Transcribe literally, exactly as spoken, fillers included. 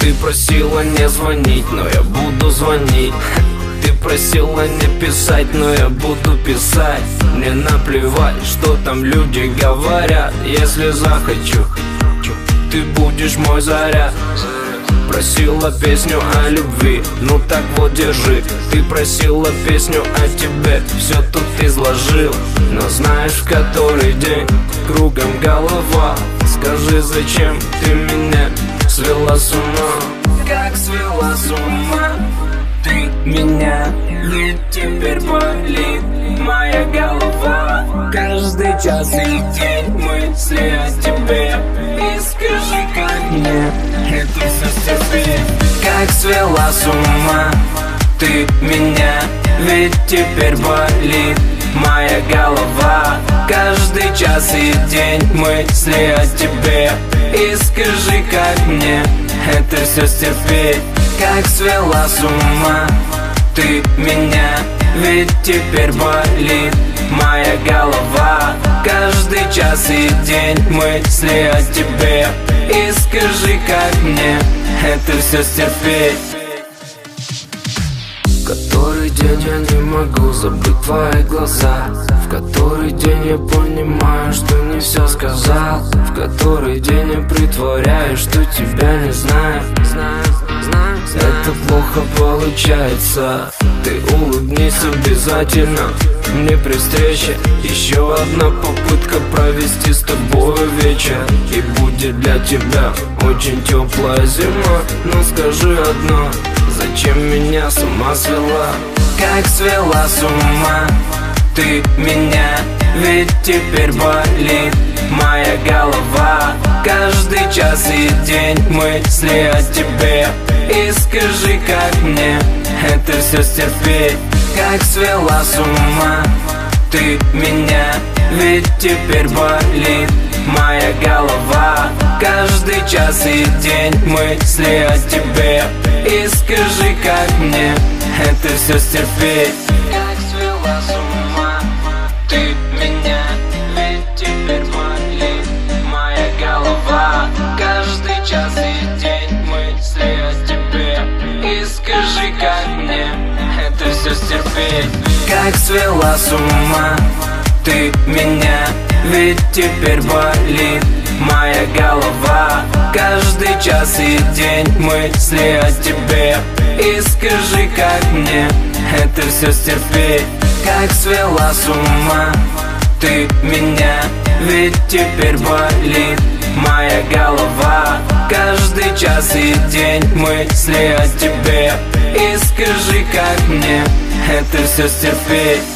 Ты просила не звонить, но я буду звонить. Ты просила не писать, но я буду писать. Мне наплевать, что там люди говорят. Если захочу, ты будешь мой заряд. Просила песню о любви, ну так вот держи. Ты просила песню о тебе, все тут изложил. Но знаешь, в который день кругом голова. Скажи, зачем ты меня свела с ума? Как свела с ума ты меня? Ведь теперь болит моя голова. Каждый час и день мысли о тебе. И скажи, как мне это все стерпеть? Как свела с ума ты меня? Ведь теперь болит моя голова. Каждый час и день мысли о тебе. И скажи, как мне это все стерпеть? Как свела с ума ты меня? Ведь теперь болит моя голова. Каждый час и день мысли о тебе. И скажи, как мне это все стерпеть? В который день я не могу забыть твои глаза. В который день я понимаю, что не все сказал. В который день я притворяюсь, что тебя не знаю. Это плохо получается. Ты улыбнись обязательно мне при встрече. Еще одна попытка провести с тобой вечер. И будет для тебя очень теплая зима. Но скажи одно: зачем меня с ума свела? Как свела с ума ты меня? Ведь теперь болит моя голова. Каждый час и день мысли о тебе. И скажи, как мне это все стерпеть? Как свела с ума ты меня? Ведь теперь болит моя голова. Каждый час и день мысли о тебе. И скажи, как мне это все стерпеть? Как свела с ума ты меня? Ведь теперь болит моя голова. Каждый час и день мысли о тебе. И скажи, как мне это все стерпеть? Как свела с ума ты меня? Ведь теперь болит моя голова. Каждый час и день мысли о тебе. И скажи, как мне это все стерпеть? Как свела с ума ты меня? Ведь теперь болит моя голова. Каждый час и день мысли о тебе. И скажи, как мне это все стерпеть?